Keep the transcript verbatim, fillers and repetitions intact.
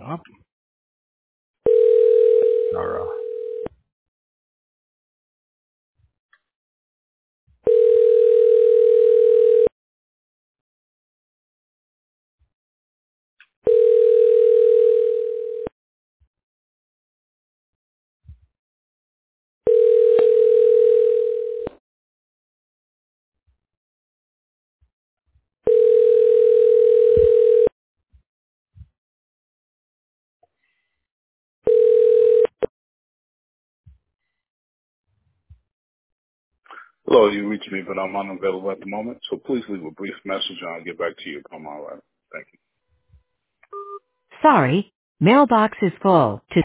up. Or, uh, Hello, you reached me, but I'm unavailable at the moment, so please leave a brief message and I'll get back to you upon my arrival. Thank you. Sorry, mailbox is full. To